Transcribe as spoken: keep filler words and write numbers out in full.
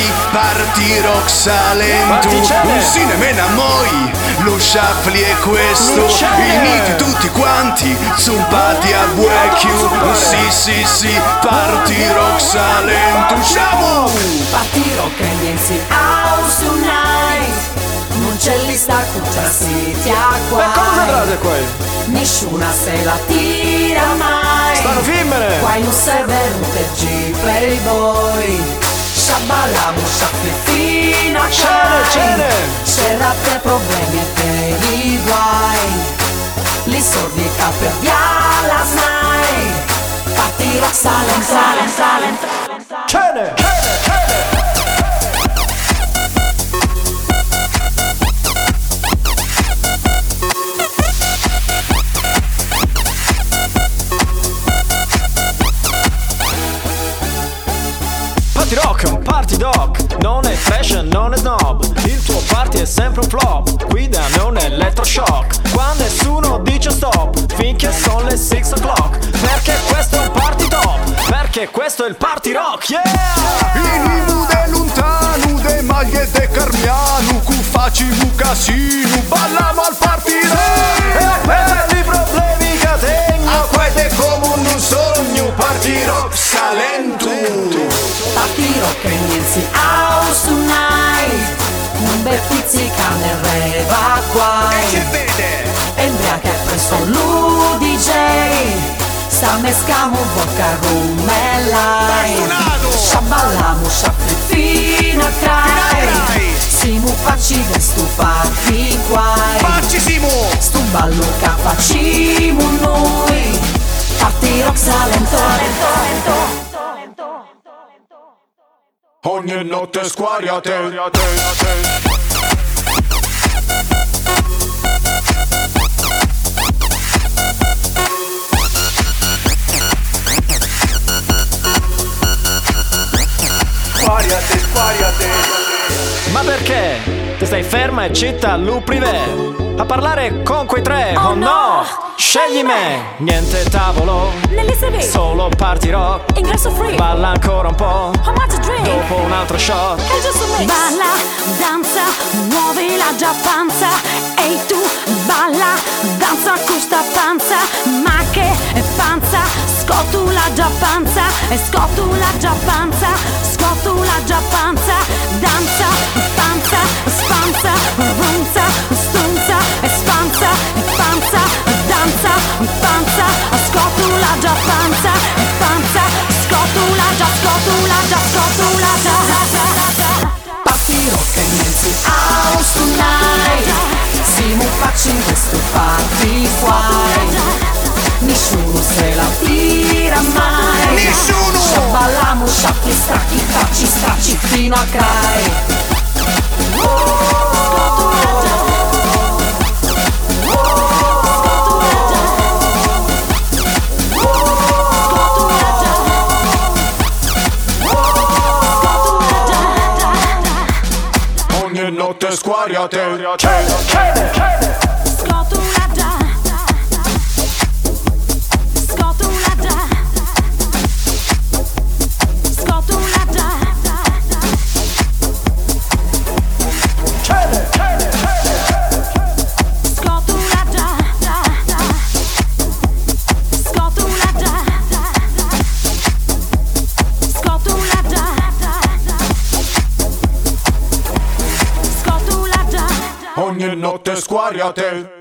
sì, party rock Salento. Un cinemena moi, lo shuffle è questo. I miti tutti quanti, zumpati a vecchio. Sì, sì, sì, party rock Salento. Usciamo! Party rock and Nancy House Tonight. Non c'è lista cuccia si ti acqua. Ma cosa trase qua? Nessuna se la tira mai. Stanno fimmene. Qua non serve un T G Playboy. Sciabalamu, sciaffi fino a Cene, cene. c'era per problemi e per i guai. Li sordi capi via la snai. Party rock Salento, Salento, Salento. Cene, cene, cene. Party rock è un party dog, non è trash, non è snob. Il tuo party è sempre un flop, guida non è elettroshock. Quando nessuno dice stop, finché sono le six o'clock. Perché questo è un party top, perché questo è il party rock, yeah! Inimu de lontano, de maglie de carmiano, cu facimu casino, ballamo al party rock. E per i problemi che tengo, Acquete come un sogno, party rock Salento. Party rock and Nancy House Tonight. Un bel pizzica nel reva guai. Che vede? Embria che presto l'U D J. Sta mescamo vodka, rum e lime. Sciabalamu, sciaffi fino a crai. Simu facci de stupati guai. Facci Simo! Stu ballo che facciamo noi. Party rock Salento, Salento, Salento. Ogni notte squariate. Squariate, squariate. ma perché? Te stai ferma e citta l'U privé a parlare con quei tre, Oh oh no! no! Scegli me, niente tavolo, Nell'S V solo party rock. ingresso free. Balla ancora un po', How much a drink? dopo un altro shot. È giusto un mix. Balla, danza, muovi la già panza. Ehi tu, balla, danza con sta panza. Ma che panza, scotula già panza. E scotula già panza, scotula già panza. Danza, panza, spanza, runza, stunza. E spanza, e panza, danza, panza. Scotula già panza, e panza. Scotula già, scotula già, scotula già. Party rock and Nancy House Tonight. Siamo facci in questo party guai. Nessuno se la tira mai. Nessuno! Sciabalamu, sciaffi, stracchi, facci, stracci fino a crai. Ogni notte squariate. Scotula già. Scotula già. Scotula già. Scotula già. Scotula già. Scotula già. Ogni notte squariate.